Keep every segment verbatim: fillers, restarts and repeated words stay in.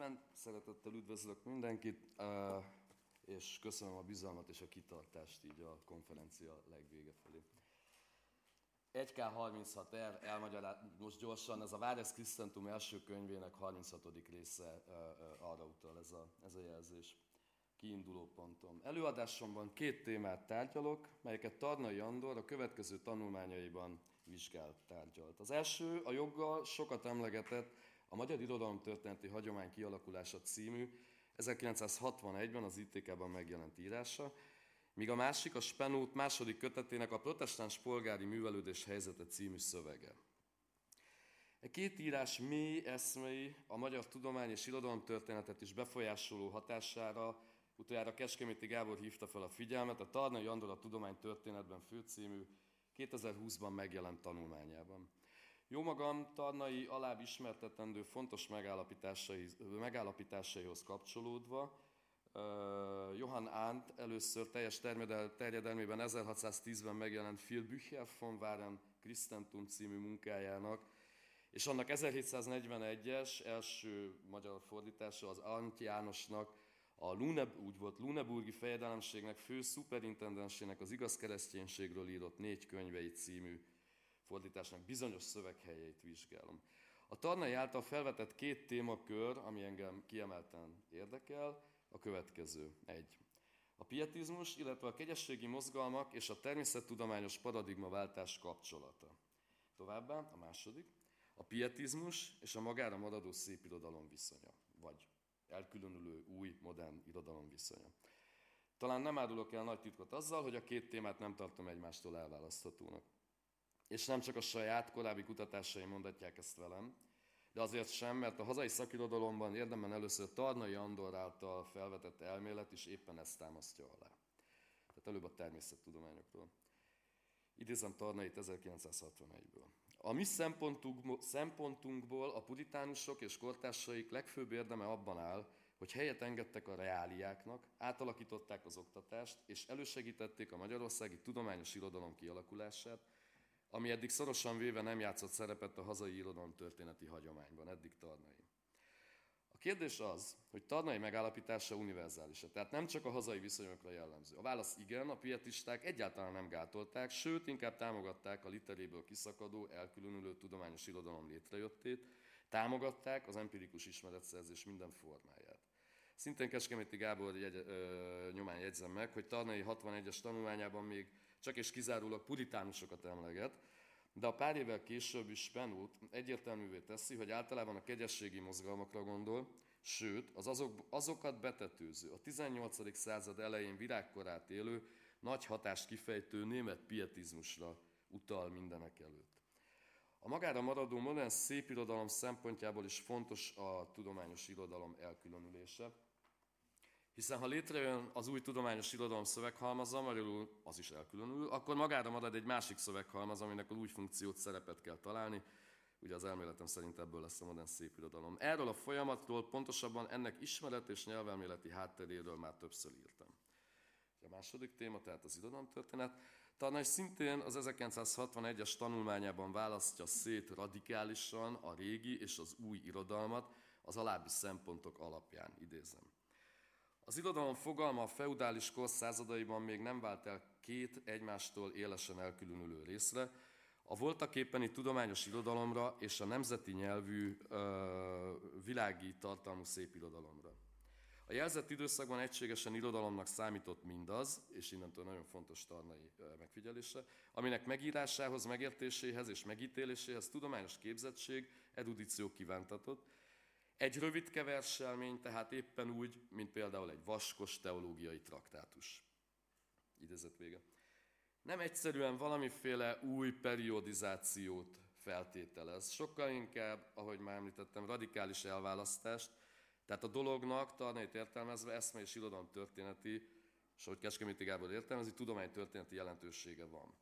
szépen, szeretettel üdvözlök mindenkit, és köszönöm a bizalmat és a kitartást így a konferencia legvége felé. egy ká harminchat er elmagyaráz, most gyorsan, ez a Vardes Christentum első könyvének harminchatodik része arra utal ez a, ez a jelzés. Kiinduló pontom. Előadásomban két témát tárgyalok, melyeket Tarnay Andor a következő tanulmányaiban vizsgált, tárgyalt. Az első a joggal sokat emlegetett A magyar irodalomtörténeti hagyomány kialakulása című ezerkilencszázhatvanegyben az i té ká-ban megjelent írása, míg a másik a Spenót második kötetének A protestáns polgári művelődés helyzete című szövege. E két írás mély eszmei a magyar tudomány és irodalomtörténetet is befolyásoló hatására utoljára Kecskeméti Gábor hívta fel a figyelmet a Tarnay Andor a tudománytörténetben főcímű kétezer-húszban megjelent tanulmányában. Jómagam Tarnay alább ismertetendő fontos megállapításai, megállapításaihoz kapcsolódva Johann Arndt először teljes terjedelmében ezerhatszáztízben megjelent Phil Bücher von Waren Christentum című munkájának, és annak ezerhétszáznegyvenegyes első magyar fordítása az Arndt Jánosnak, a Lune, úgy volt Luneburgi fejedelemségnek fő szuperintendensének az igaz kereszténységről írott négy könyvei című fordításnak bizonyos szöveghelyeit vizsgálom. A Tarnay által felvetett két témakör, ami engem kiemelten érdekel, a következő. Egy. A pietizmus, illetve a kegyességi mozgalmak és a természettudományos paradigmaváltás kapcsolata. Továbbá a második. A pietizmus és a magára maradó szépirodalom viszonya, vagy elkülönülő új, modern irodalom viszonya. Talán nem árulok el nagy titkot azzal, hogy a két témát nem tartom egymástól elválaszthatónak. És nem csak a saját korábbi kutatásaim mondatják ezt velem, de azért sem, mert a hazai szakirodalomban érdemben először Tarnay Andor által felvetett elmélet is éppen ezt támasztja alá. Tehát előbb a természettudományokról. Idézem Tarnayt ezerkilencszázhatvanegyből. A mi szempontunkból a puritánusok és kortársaik legfőbb érdeme abban áll, hogy helyet engedtek a reáliáknak, átalakították az oktatást, és elősegítették a magyarországi tudományos irodalom kialakulását, ami eddig szorosan véve nem játszott szerepet a hazai irodalomtörténeti hagyományban, eddig Tarnay. A kérdés az, hogy Tarnay megállapítása univerzális, tehát nem csak a hazai viszonyokra jellemző. A válasz igen, a pietisták egyáltalán nem gátolták, sőt, inkább támogatták a literéből kiszakadó, elkülönülő tudományos irodalom létrejöttét, támogatták az empirikus ismeretszerzés minden formáját. Szintén Kecskeméti Gábor jegy, ö, nyomán jegyzem meg, hogy Tarnay hatvanegyes tanulmányában még csak és kizárólag puritánusokat emleget, de a pár évvel később is Spenót egyértelművé teszi, hogy általában a kegyességi mozgalmakra gondol, sőt, az azok, azokat betetőző, a tizennyolcadik század elején virágkorát élő, nagy hatást kifejtő német pietizmusra utal mindenek előtt. A magára maradó modern szépirodalom szempontjából is fontos a tudományos irodalom elkülönülése, hiszen ha létrejön az új tudományos irodalom szöveghalmaza, magyarul az is elkülönül, akkor magára marad egy másik szöveghalmaz, aminek az új funkciót, szerepet kell találni. Ugye az elméletem szerint ebből lesz a modern szépirodalom. Erről a folyamatról, pontosabban ennek ismeret és nyelvelméleti hátteréről már többször írtam. A második téma, tehát az irodalomtörténet. Tarnay szintén az ezerkilencszázhatvanegyes tanulmányában választja szét radikálisan a régi és az új irodalmat az alábbi szempontok alapján, idézem. Az irodalom fogalma a feudális kor századaiban még nem vált el két egymástól élesen elkülönülő részre, a voltaképpeni tudományos irodalomra és a nemzeti nyelvű ö, világi tartalmú szépirodalomra. A jelzett időszakban egységesen irodalomnak számított mindaz, és innentől nagyon fontos Tarnay megfigyelése, aminek megírásához, megértéséhez és megítéléséhez tudományos képzettség, erudíció kívántatott. Egy rövidke verselmény, tehát éppen úgy, mint például egy vaskos teológiai traktátus. Idézet vége. Nem egyszerűen valamiféle új periodizációt feltételez, sokkal inkább, ahogy már említettem, radikális elválasztást, tehát a dolognak, Tarnayt értelmezve, eszme és irodalom történeti, és ahogy Kecskeméti Gábor értelmezi, tudománytörténeti jelentősége van.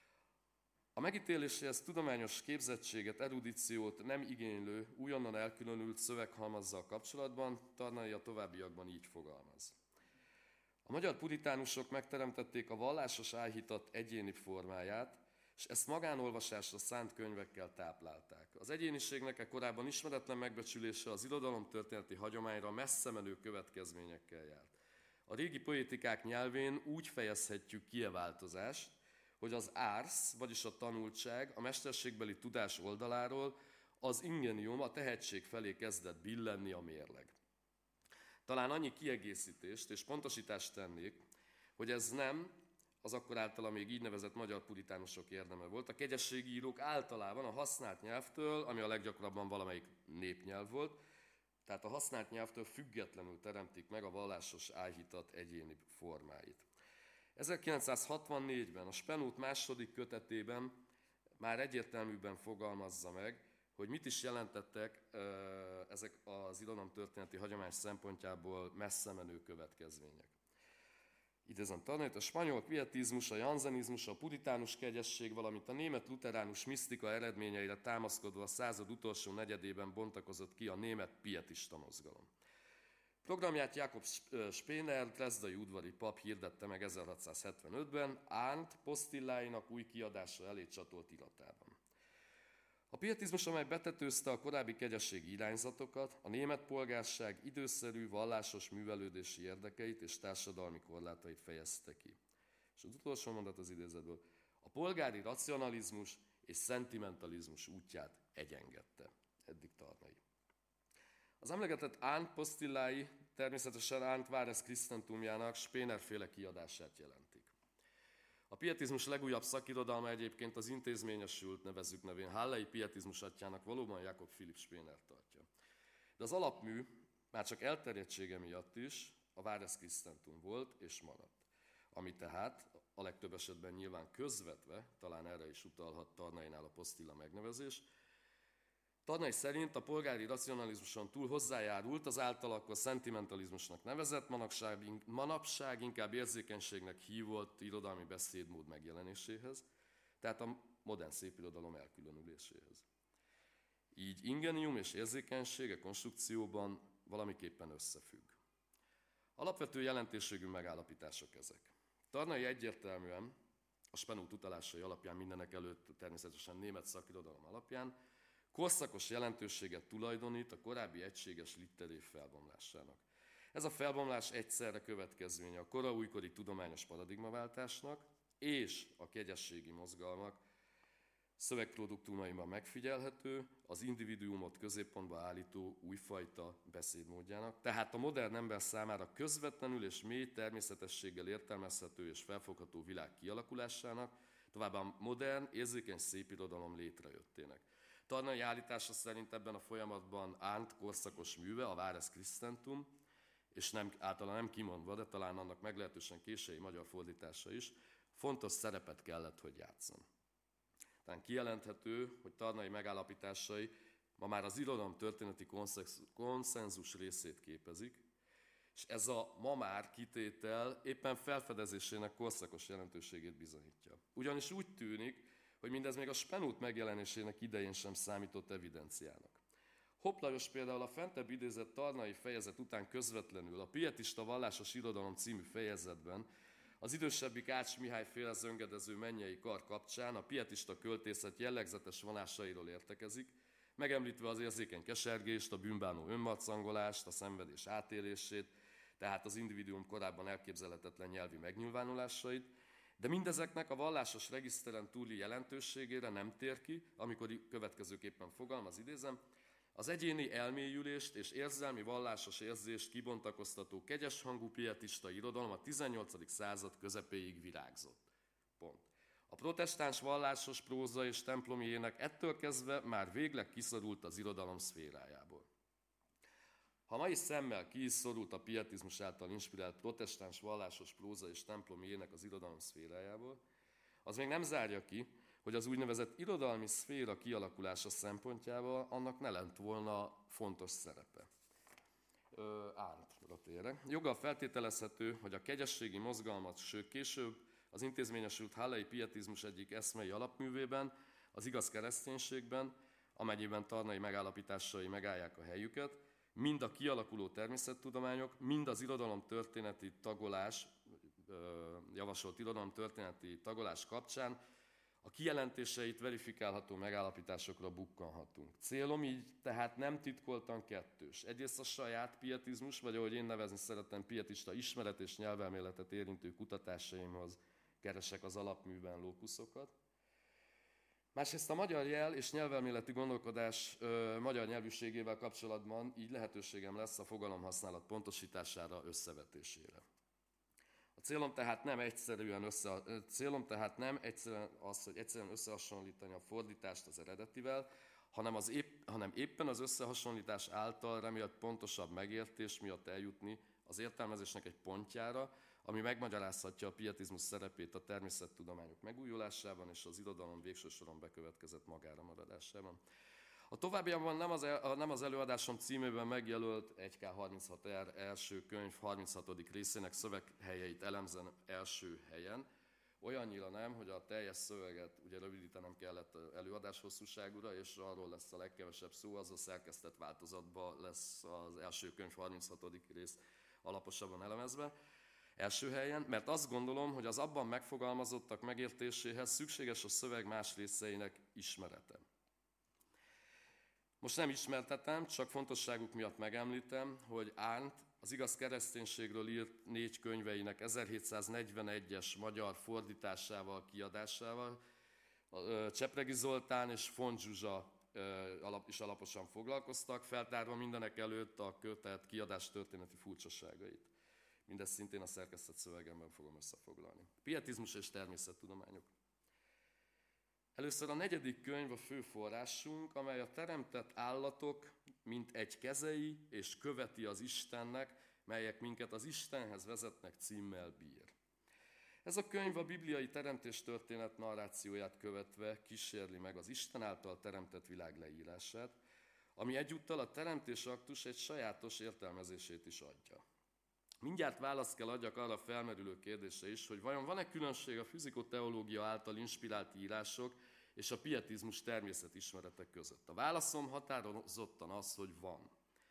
A megítéléséhez tudományos képzettséget, erudíciót nem igénylő, újonnan elkülönült szöveghalmazzal kapcsolatban Tarnay a továbbiakban így fogalmaz. A magyar puritánusok megteremtették a vallásos áhítat egyéni formáját, és ezt magánolvasásra szánt könyvekkel táplálták. Az egyéniségnek e korábban ismeretlen megbecsülése az irodalomtörténeti hagyományra messze menő következményekkel járt. A régi poétikák nyelvén úgy fejezhetjük ki e változást, hogy az ars, vagyis a tanultság a mesterségbeli tudás oldaláról az ingenium, a tehetség felé kezdett billenni a mérleg. Talán annyi kiegészítést és pontosítást tennék, hogy ez nem az akkor általa még így nevezett magyar puritánusok érdeme volt. A kegyességi írók általában a használt nyelvtől, ami a leggyakrabban valamelyik népnyelv volt, tehát a használt nyelvtől függetlenül teremtik meg a vallásos áhítat egyéni formáit. ezerkilencszázhatvannégyben a Spenót második kötetében már egyértelműbben fogalmazza meg, hogy mit is jelentettek ezek az irodalomtörténeti hagyomány szempontjából messze menő következmények. Idézem tanít, a spanyol kvietizmus, a janzenizmus, a puritánus kegyesség, valamint a német luteránus misztika eredményeire támaszkodva a század utolsó negyedében bontakozott ki a német pietista mozgalom. Programját Jakob Spener, dresdai udvari pap hirdette meg ezerhatszázhetvenötben, Arndt posztilláinak új kiadása elé csatolt iratában. A pietizmus, amely betetőzte a korábbi kegyességi irányzatokat, a német polgárság időszerű, vallásos művelődési érdekeit és társadalmi korlátait fejezte ki. És az utolsó mondat az idézetből, a polgári racionalizmus és szentimentalizmus útját egyengedte. Eddig Tarnay. Az emlegetett Arndt posztillái természetesen Arndt Vares Christentumjának Spener-féle kiadását jelentik. A pietizmus legújabb szakirodalma egyébként az intézményesült, nevezzük nevén Hallei pietizmus atyjának valóban Jakob Philipp Spener tartja. De az alapmű már csak elterjedtsége miatt is a Vares Christentum volt és maradt. Ami tehát a legtöbb esetben nyilván közvetve, talán erre is utalhat Tarnaynál a posztilla megnevezés, Tarnay szerint a polgári racionalizmuson túl hozzájárult az által akkor szentimentalizmusnak nevezett, manapság, manapság inkább érzékenységnek hívott irodalmi beszédmód megjelenéséhez, tehát a modern szépirodalom elkülönüléséhez. Így ingenium és érzékenység a konstrukcióban valamiképpen összefügg. Alapvető jelentőségű megállapítások ezek. Tarnay egyértelműen a Spenót utalásai alapján, mindenek előtt természetesen német szakirodalom alapján, korszakos jelentőséget tulajdonít a korábbi egységes litterév felbomlásának. Ez a felbomlás egyszerre következménye a kora újkori tudományos paradigmaváltásnak és a kegyességi mozgalmak szövegproduktumaiban megfigyelhető, az individuumot középpontba állító újfajta beszédmódjának, tehát a modern ember számára közvetlenül és mély természetességgel értelmezhető és felfogható világ kialakulásának, továbbá a modern, érzékeny szépirodalom létrejöttének. Tarnay állítása szerint ebben a folyamatban Arndt korszakos műve, a Vares Christentum, és nem, általán nem kimondva, de talán annak meglehetősen késői magyar fordítása is, fontos szerepet kellett, hogy játsszon. Tehát kijelenthető, hogy Tarnay megállapításai ma már az irodalom történeti konszenzus részét képezik, és ez a ma már kitétel éppen felfedezésének korszakos jelentőségét bizonyítja. Ugyanis úgy tűnik, hogy mindez még a Spenót megjelenésének idején sem számított evidenciának. Hopp Lajos például a fentebb idézett Tarnay fejezet után közvetlenül a Pietista vallásos irodalom című fejezetben az idősebbik Ács Mihály féle zöngedező mennyei kar kapcsán a pietista költészet jellegzetes vonásairól értekezik, megemlítve az érzékeny kesergést, a bűnbánó önmarcangolást, a szenvedés átélését, tehát az individuum korábban elképzelhetetlen nyelvi megnyilvánulásait, de mindezeknek a vallásos regiszteren túli jelentőségére nem tér ki, amikor következőképpen fogalmaz, idézem, az egyéni elmélyülést és érzelmi vallásos érzést kibontakoztató kegyeshangú pietista irodalom a tizennyolcadik század közepéig virágzott. Pont. A protestáns vallásos próza és templomi ének ettől kezdve már végleg kiszorult az irodalom szférájából. Ha mai szemmel ki is szorult a pietizmus által inspirált protestáns vallásos próza és templomi ének az irodalom szférájából, az még nem zárja ki, hogy az úgynevezett irodalmi szféra kialakulása szempontjából annak ne lett volna fontos szerepe. Arndtra térek. Joggal feltételezhető, hogy a kegyességi mozgalmat, sőt később az intézményesült hallei pietizmus egyik eszmei alapművében, az igaz kereszténységben, amennyiben Tarnay megállapításai megállják a helyüket, mind a kialakuló természettudományok, mind az irodalomtörténeti tagolás, javasolt irodalomtörténeti tagolás kapcsán A kijelentéseit verifikálható megállapításokra bukkanhatunk. Célom így tehát nem titkoltan kettős. Egyrészt a saját pietizmus, vagy ahogy én nevezni szeretem, pietista ismeret és nyelvelméletet érintő kutatásaimhoz keresek az alapműben lókuszokat. Másrészt a magyar jel és nyelvelméleti gondolkodás ö, magyar nyelvűségével kapcsolatban így lehetőségem lesz a fogalomhasználat pontosítására, összevetésére. A célom tehát nem egyszerűen össze, célom tehát nem egyszerűen az, hogy egyszerűen összehasonlítani a fordítást az eredetivel, hanem, az épp, hanem éppen az összehasonlítás által remélt pontosabb megértés miatt eljutni az értelmezésnek egy pontjára, ami megmagyarázhatja a pietizmus szerepét a természettudományok megújulásában és az irodalom végső soron bekövetkezett magára maradásában. A továbbiakban nem az, el, nem az előadásom címében megjelölt egy ká harminchat er első könyv harminchatodik részének szöveghelyeit elemzem első helyen, olyannyira nem, hogy a teljes szöveget ugye rövidítenem kellett előadás hosszúságúra, és arról lesz a legkevesebb szó, az a szerkesztett változatban lesz az első könyv harminchatodik rész alaposabban elemezve. Első helyen, mert azt gondolom, hogy az abban megfogalmazottak megértéséhez szükséges a szöveg más részeinek ismerete. Most nem ismertetem, csak fontosságuk miatt megemlítem, hogy Arndt az igaz kereszténységről írt négy könyveinek ezerhétszáznegyvenegyes magyar fordításával, kiadásával Csepregi Zoltán és Font Zsuzsa is alaposan foglalkoztak, feltárva mindenek előtt a kötet kiadás történeti furcsaságait. Mindezt szintén a szerkesztett szövegemben fogom összefoglalni. Pietizmus és természettudományok. Először a negyedik könyv a fő forrásunk, amely a teremtett állatok, mint egy kezei és követi az Istennek, melyek minket az Istenhez vezetnek címmel bír. Ez a könyv a bibliai teremtéstörténet narrációját követve kísérli meg az Isten által teremtett világ leírását, ami egyúttal a teremtés aktus egy sajátos értelmezését is adja. Mindjárt választ kell adjak arra felmerülő kérdésre is, hogy vajon van-e különbség a fizikoteológia által inspirált írások és a pietizmus természetismeretek között. A válaszom határozottan az, hogy van.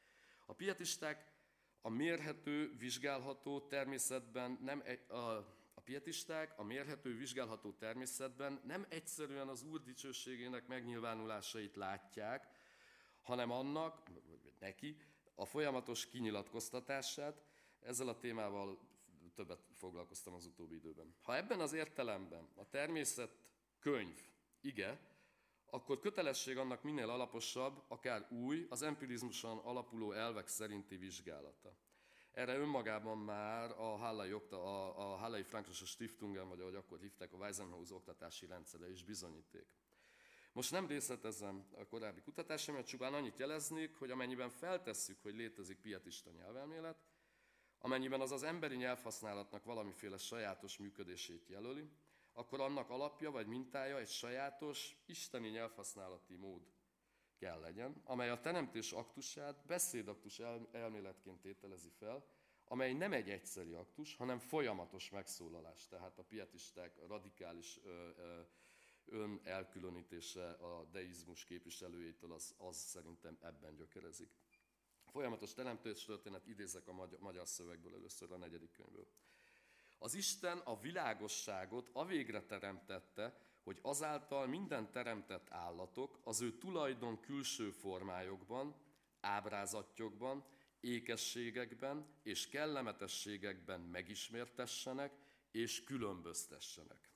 A pietisták a mérhető, vizsgálható természetben nem a, a pietisták a mérhető, vizsgálható természetben nem egyszerűen az Úr dicsőségének megnyilvánulásait látják, hanem annak, vagy neki, a folyamatos kinyilatkoztatását. Ezzel a témával többet foglalkoztam az utóbbi időben. Ha ebben az értelemben a természet könyv, ige, akkor kötelesség annak minél alaposabb, akár új, az empirizmuson alapuló elvek szerinti vizsgálata. Erre önmagában már a Hallei, a, a Hallei Frankfurter Stiftungen, vagy ahogy akkor hívták, a Waisenhaus oktatási rendszere is bizonyíték. Most nem részletezem a korábbi kutatásaimat, csupán annyit jeleznék, hogy amennyiben feltesszük, hogy létezik pietista nyelvelmélet, amennyiben az az emberi nyelvhasználatnak valamiféle sajátos működését jelöli, akkor annak alapja vagy mintája egy sajátos, isteni nyelvhasználati mód kell legyen, amely a teremtés aktusát beszédaktus elméletként tételezi fel, amely nem egy egyszeri aktus, hanem folyamatos megszólalás. Tehát a pietisták radikális ö, ö, ön elkülönítése a deizmus képviselőjétől az, az szerintem ebben gyökerezik. Folyamatos teremtéstörténet, idézek a magyar, magyar szövegből először a negyedik könyvből. Az Isten a világosságot avégre teremtette, hogy azáltal minden teremtett állatok az ő tulajdon külső formájukban, ábrázatjukban, ékességekben és kellemetességekben megismertessenek és különböztessenek.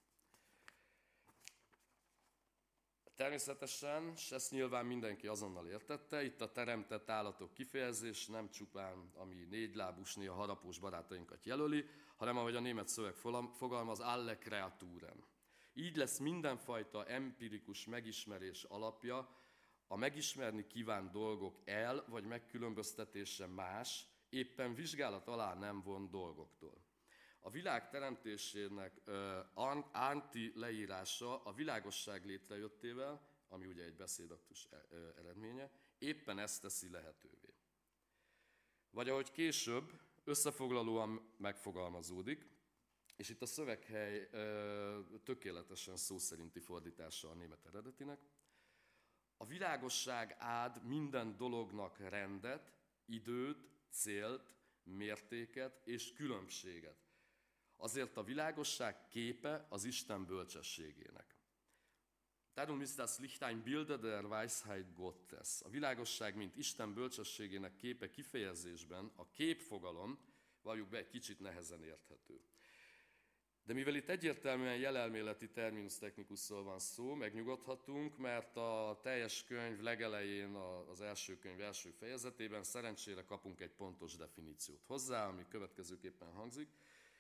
Természetesen, és ezt nyilván mindenki azonnal értette, itt a teremtett állatok kifejezés nem csupán, ami négylábús, néha harapós barátainkat jelöli, hanem ahogy a német szöveg fogalmaz, alle Kreaturen. Így lesz mindenfajta empirikus megismerés alapja, a megismerni kívánt dolgok el- vagy megkülönböztetése más, éppen vizsgálat alá nem von dolgoktól. A világ teremtésének uh, anti leírása a világosság létrejöttével, ami ugye egy beszédaktus eredménye, éppen ezt teszi lehetővé. Vagy ahogy később összefoglalóan megfogalmazódik, és itt a szöveghely uh, tökéletesen szó szerinti fordítása a német eredetinek, a világosság ád minden dolognak rendet, időt, célt, mértéket és különbséget. Azért a világosság képe az Isten bölcsességének. Darum ist das Licht ein Bilder der Weisheit Gottes. A világosság, mint Isten bölcsességének képe kifejezésben, a képfogalom, valljuk be, egy kicsit nehezen érthető. De mivel itt egyértelműen jelelméleti terminus technicusszól van szó, megnyugodhatunk, mert a teljes könyv legelején, az első könyv első fejezetében szerencsére kapunk egy pontos definíciót hozzá, ami következőképpen hangzik.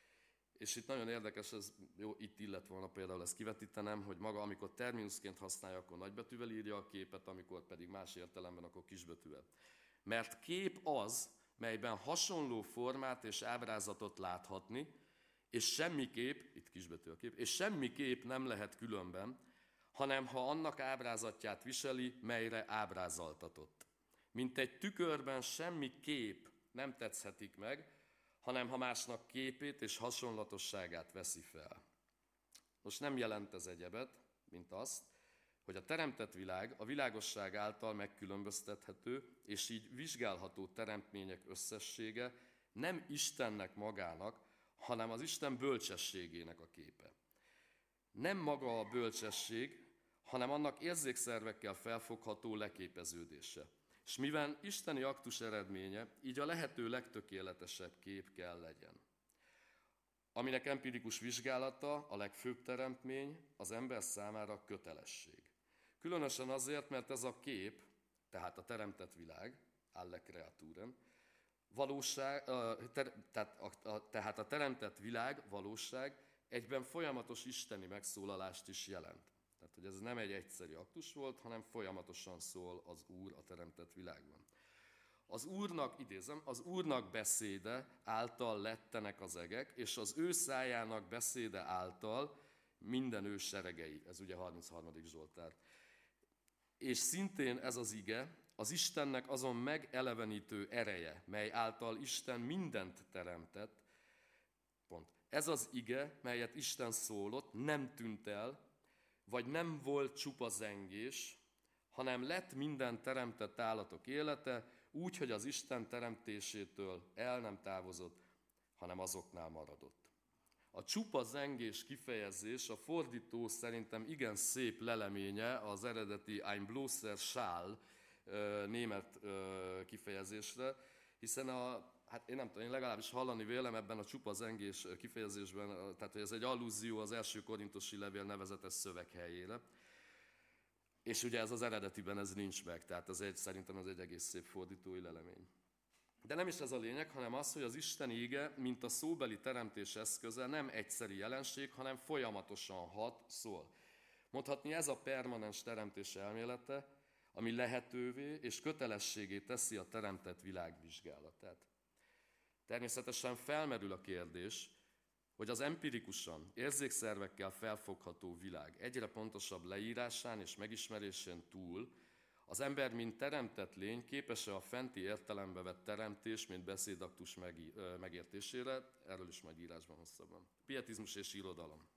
És itt nagyon érdekes, ez jó, itt illet volna például ezt kivetítenem, hogy maga, amikor terminusként használja, akkor nagybetűvel írja a képet, amikor pedig más értelemben, akkor kisbetűvel. Mert kép az, melyben hasonló formát és ábrázatot láthatni, és semmiképp, itt kisbetű a kép, és semmiképp nem lehet különben, hanem ha annak ábrázatját viseli, melyre ábrázoltatott. Mint egy tükörben semmi kép nem tetszetik meg, hanem ha másnak képét és hasonlatosságát veszi fel. Most nem jelent ez egyebet, mint azt, hogy a teremtett világ a világosság által megkülönböztethető, és így vizsgálható teremtmények összessége nem Istennek magának, hanem az Isten bölcsességének a képe. Nem maga a bölcsesség, hanem annak érzékszervekkel felfogható leképeződése. És mivel isteni aktus eredménye, így a lehető legtökéletesebb kép kell legyen. Aminek empirikus vizsgálata a legfőbb teremtmény, az ember számára kötelesség. Különösen azért, mert ez a kép, tehát a teremtett világ, alle creaturem, valóság, tehát a, tehát a teremtett világ, valóság egyben folyamatos isteni megszólalást is jelent. Tehát, hogy ez nem egy egyszeri aktus volt, hanem folyamatosan szól az Úr a teremtett világban. Az Úrnak, idézem, az Úrnak beszéde által lettenek az egek, és az ő szájának beszéde által minden ő seregei. Ez ugye harmincharmadik Zsoltár. És szintén ez az ige, az Istennek azon megelevenítő ereje, mely által Isten mindent teremtett, pont. Ez az ige, melyet Isten szólott, nem tűnt el, vagy nem volt csupa zengés, hanem lett minden teremtett állatok élete, úgy, hogy az Isten teremtésétől el nem távozott, hanem azoknál maradott. A csupa zengés kifejezés a fordító szerintem igen szép leleménye az eredeti Ein bloßer Schall német kifejezésre, hiszen a, hát én nem tudom, én legalábbis hallani vélem ebben a csupa zengés kifejezésben, tehát hogy ez egy allúzió az első korintusi levél nevezetes szöveghelyére. És ugye ez az eredetiben ez nincs meg, tehát ez egy, szerintem ez egy egész szép fordítói lelemény. De nem is ez a lényeg, hanem az, hogy az Isten íge, mint a szóbeli teremtés eszköze nem egyszeri jelenség, hanem folyamatosan hat, szól. Mondhatni ez a permanens teremtés elmélete, ami lehetővé és kötelességé teszi a teremtett világ vizsgálatát. Természetesen felmerül a kérdés, hogy az empirikusan, érzékszervekkel felfogható világ egyre pontosabb leírásán és megismerésén túl az ember, mint teremtett lény, képes-e a fenti értelembe vett teremtés, mint beszédaktus megértésére, erről is majd írásban hosszabban. Pietizmus és irodalom.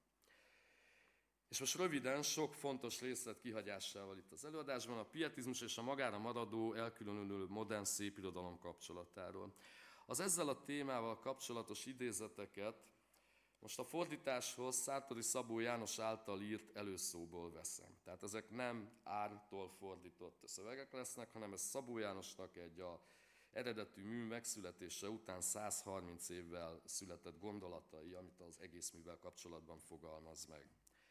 És most röviden, sok fontos részlet kihagyásával itt az előadásban, a pietizmus és a magára maradó, elkülönülő modern szépirodalom kapcsolatáról. Az ezzel a témával kapcsolatos idézeteket most a fordításhoz Szártóri Szabó János által írt előszóból veszem. Tehát ezek nem Árntól fordított szövegek lesznek, hanem ez Szabó Jánosnak egy a eredetű mű megszületése után száz harminc évvel született gondolatai, amit az egész művel kapcsolatban fogalmaz meg.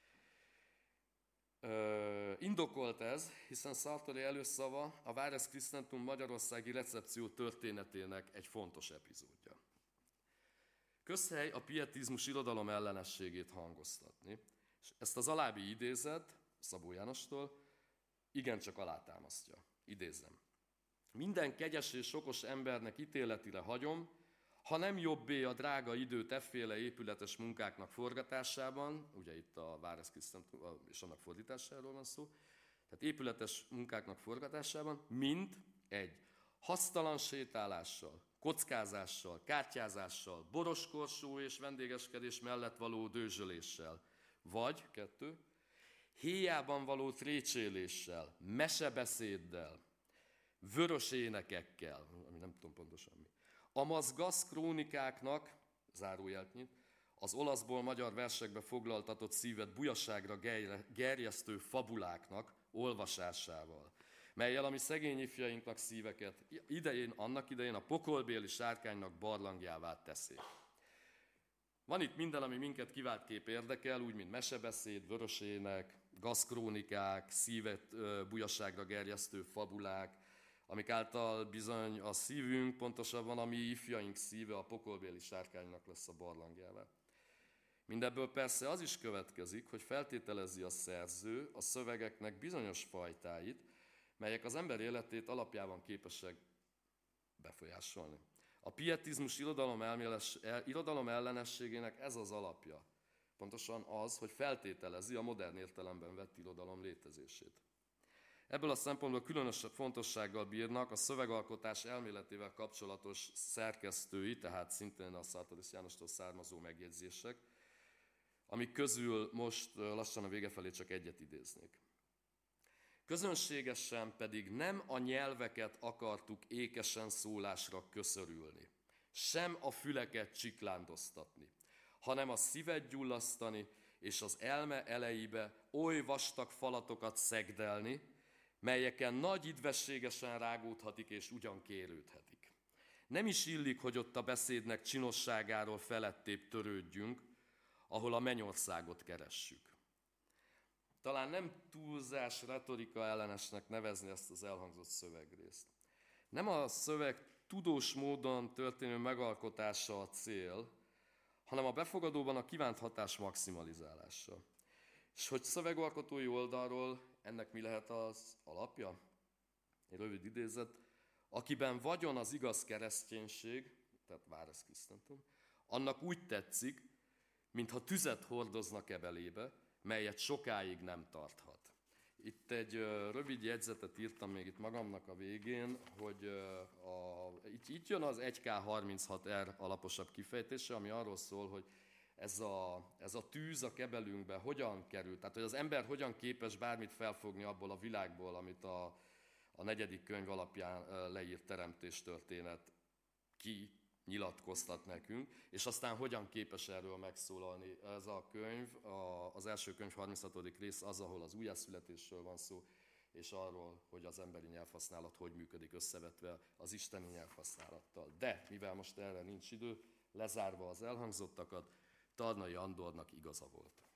Ö, indokolt ez, hiszen Sartori előszava a Vares Christentum magyarországi recepció történetének egy fontos epizódja. Közhely a pietizmus irodalom ellenességét hangoztatni, és ezt az alábbi idézet Szabó Jánostól igencsak alátámasztja. Idézem. Minden kegyes és okos embernek ítéletire hagyom, ha nem jobbé a drága időt efféle épületes munkáknak forgatásában, ugye itt a Vares Christentum és annak fordításáról van szó, tehát épületes munkáknak forgatásában, mint egy hasztalan sétálással, kockázással, kártyázással, boroskorsó és vendégeskedés mellett való dőzsöléssel, vagy, kettő, héjában való trécséléssel, mesebeszéddel, vörös énekekkel, ami nem tudom pontosan mi, amaz gasz krónikáknak, zárójelt nyit, az olaszból magyar versekbe foglaltatott szívet bujaságra gerjesztő fabuláknak olvasásával, mellyel a mi szegény ifjainknak szíveket idején, annak idején a pokolbéli sárkánynak barlangjává teszik. Van itt minden, ami minket kiváltképp érdekel, úgy, mint mesebeszéd, vörösének, gazkrónikák, szívet bujaságra gerjesztő fabulák, amik által bizony a szívünk, pontosabban a mi ifjaink szíve a pokolbéli sárkánynak lesz a barlangjává. Mindebből persze az is következik, hogy feltételezi a szerző a szövegeknek bizonyos fajtáit, melyek az ember életét alapjában képesek befolyásolni. A pietizmus irodalom, elméles, irodalom ellenességének ez az alapja. Pontosan az, hogy feltételezi a modern értelemben vett irodalom létezését. Ebből a szempontból különös fontossággal bírnak a szövegalkotás elméletével kapcsolatos szerkesztői, tehát szintén a Szartoris Jánostól származó megjegyzések, amik közül most lassan a vége felé csak egyet idéznék. Közönségesen pedig nem a nyelveket akartuk ékesen szólásra köszörülni, sem a füleket csiklándoztatni, hanem a szívet gyullasztani, és az elme elejébe oly vastag falatokat szegdelni, melyeken nagy idvességesen rágódhatik és ugyan kérődhetik. Nem is illik, hogy ott a beszédnek csinosságáról felettébb törődjünk, ahol a mennyországot keressük. Talán nem túlzás retorika ellenesnek nevezni ezt az elhangzott szövegrészt. Nem a szöveg tudós módon történő megalkotása a cél, hanem a befogadóban a kívánt hatás maximalizálása. És hogy szövegalkotói oldalról ennek mi lehet az alapja? Egy rövid idézet. Akiben vagyon az igaz kereszténység, tehát Várez Krisztentum, annak úgy tetszik, mintha tüzet hordoznak ebelébe, melyet sokáig nem tarthat. Itt egy uh, rövid jegyzetet írtam még itt magamnak a végén, hogy uh, a, itt, itt jön az egy K harminchat R alaposabb kifejtése, ami arról szól, hogy ez a, ez a tűz a kebelünkbe hogyan kerül, tehát hogy az ember hogyan képes bármit felfogni abból a világból, amit a, a negyedik könyv alapján uh, leírt teremtéstörténet ki nyilatkoztat nekünk, és aztán hogyan képes erről megszólalni. Ez a könyv, a, az első könyv harminchatodik rész az, ahol az újjászületésről van szó, és arról, hogy az emberi nyelvhasználat hogy működik összevetve az isteni nyelvhasználattal. De, mivel most erre nincs idő, lezárva az elhangzottakat, Tarnai Andornak igaza volt.